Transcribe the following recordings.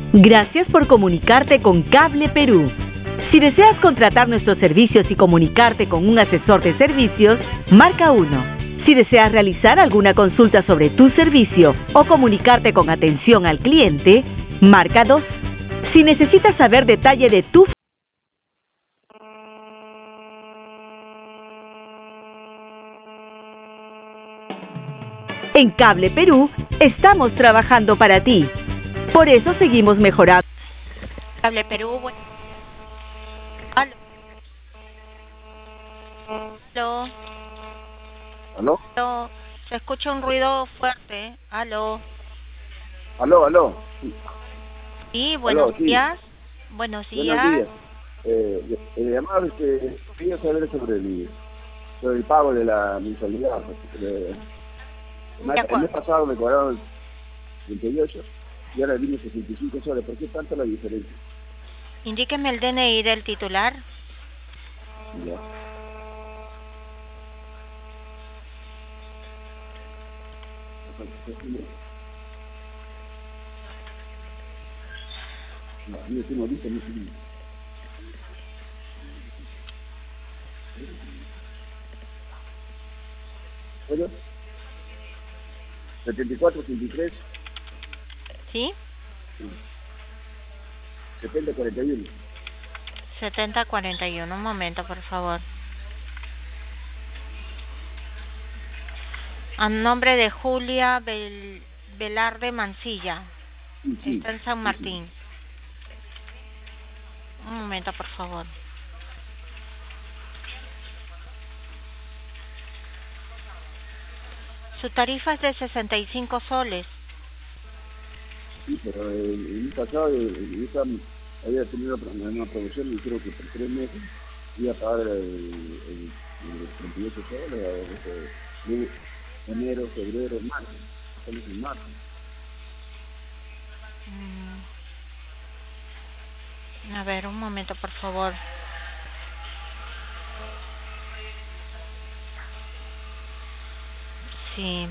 Gracias por comunicarte con Cable Perú. Si deseas contratar nuestros servicios y comunicarte con un asesor de servicios, marca 1. Si deseas realizar alguna consulta sobre tu servicio o comunicarte con atención al cliente, marca 2. Si necesitas saber detalle de tu... En Cable Perú, estamos trabajando para ti. Por eso seguimos mejorando. Cable Perú, bueno. Aló. Aló. ¿Aló? Aló. Se escucha un ruido fuerte. Aló. ¿Aló, aló? Sí, buenos sí. días. Buenos días. Buenos días. Llamaba, quería saber sobre el pago de la mensualidad. El mes pasado me cobraron 38 y ahora vine 65 soles. ¿Por qué tanta la diferencia? Indíqueme el DNI del titular. Ya. No, yo tengo listo, no tengo. Bueno, 74, 83. ¿Sí? 70, 41. 7041. Un momento, por favor. A nombre de Julia Velarde Mancilla. Sí. Está en San Martín. Un momento, por favor. Su tarifa es de 65 soles. Sí, pero el mes pasado había tenido una promoción y dijeron que por 3 meses iba a pagar el 38 soles, enero, febrero, marzo. Estamos en marzo. A ver, un momento, por favor. Sí.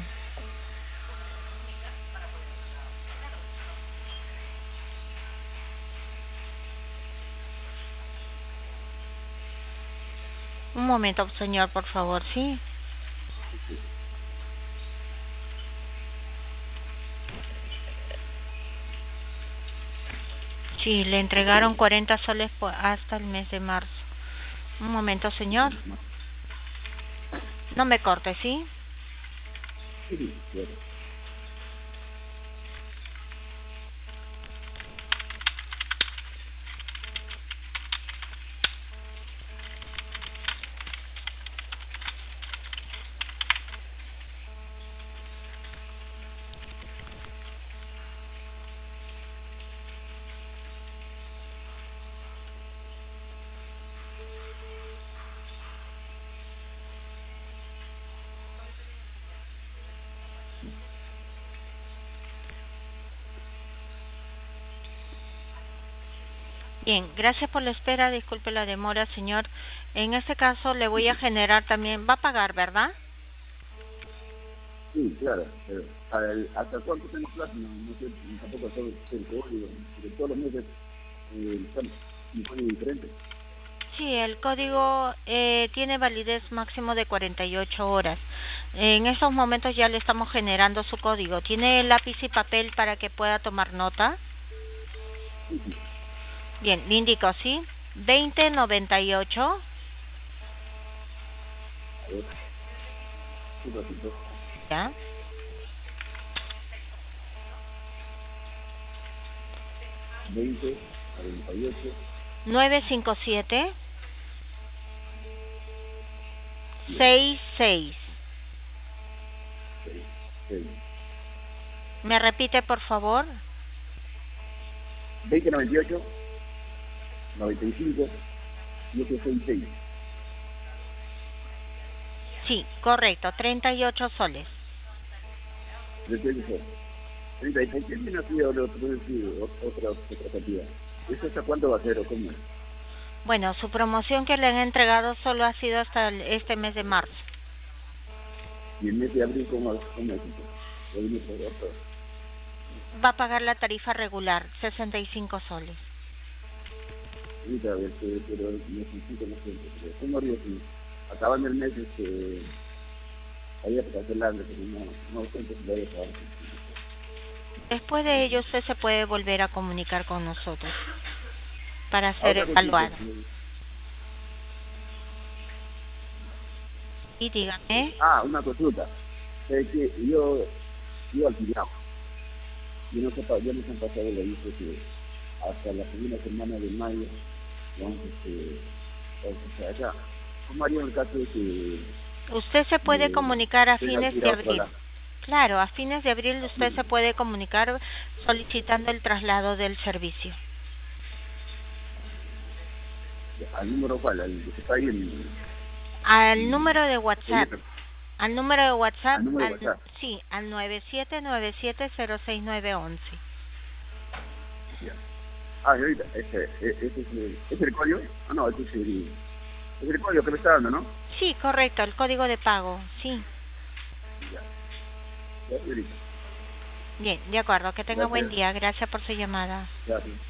Un momento, señor, por favor, ¿sí? Sí, le entregaron 40 soles hasta el mes de marzo. Un momento, señor. No me corte, ¿sí? Sí, claro. Bien, gracias por la espera. Disculpe la demora, señor. En este caso le voy a generar también... ¿Va a pagar, verdad? Sí, claro. Pero ¿hasta cuánto tengo plazo? No sé, tampoco sé el código. Porque todos los meses están un código diferente. Sí, el código tiene validez máximo de 48 horas. En estos momentos ya le estamos generando su código. ¿Tiene lápiz y papel para que pueda tomar nota? Sí. Bien, le indico, ¿sí? 2098. A ver. Un ratito. ¿Ya? 48. 957 66. Sí. ¿Me repite, por favor? 2098, 95, 766. Sí, correcto, 38 soles. 36, ¿quién ha sido otra cantidad? ¿Eso hasta cuándo va a ser o cómo es? Bueno, su promoción que le han entregado solo ha sido hasta este mes de marzo. Y el mes de abril, ¿cómo es? ¿O viene por otro? va a pagar la tarifa regular, 65 soles. Mira, pero necesito, no sé, ¿cómo haría si acabando el mes había que cancelarle, pero no sé si lo voy a pagar? Después de ello, usted se puede volver a comunicar con nosotros para ser evaluado. Y dígame. Una consulta. Es que yo alquilado. Yo no sé han pasado el aviso que hasta la segunda semana de mayo vamos a allá. ¿Cómo haría en el caso de que... Usted se puede comunicar a fines de abril. Claro, a fines de abril usted se puede comunicar solicitando el traslado del servicio. ¿Al número cuál? ¿Al que está ahí en...? Al número de WhatsApp. Al número de WhatsApp. Sí, al 9797060911. Ya. Y ahorita, ¿ese es el código? No, ese es el código que me está dando, ¿no? Sí, correcto, el código de pago, sí. Ya, bien, de acuerdo, que tenga buen día, gracias por su llamada. Gracias.